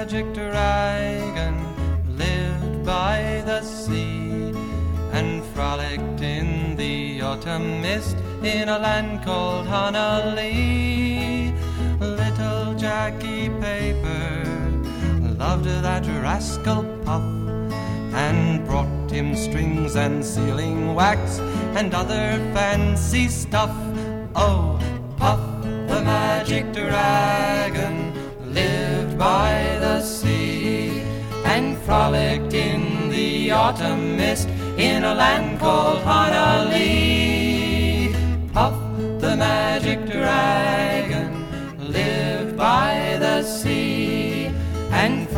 magic dragon lived by the sea and frolicked in the autumn mist in a land called Honolulu. Little Jackie Paper loved that rascal Puff and brought him strings and sealing wax and other fancy stuff. Oh, Puff the magic dragon lived by the sea and frolicked in the autumn mist in a land called Honolulu. Puff the magic dragon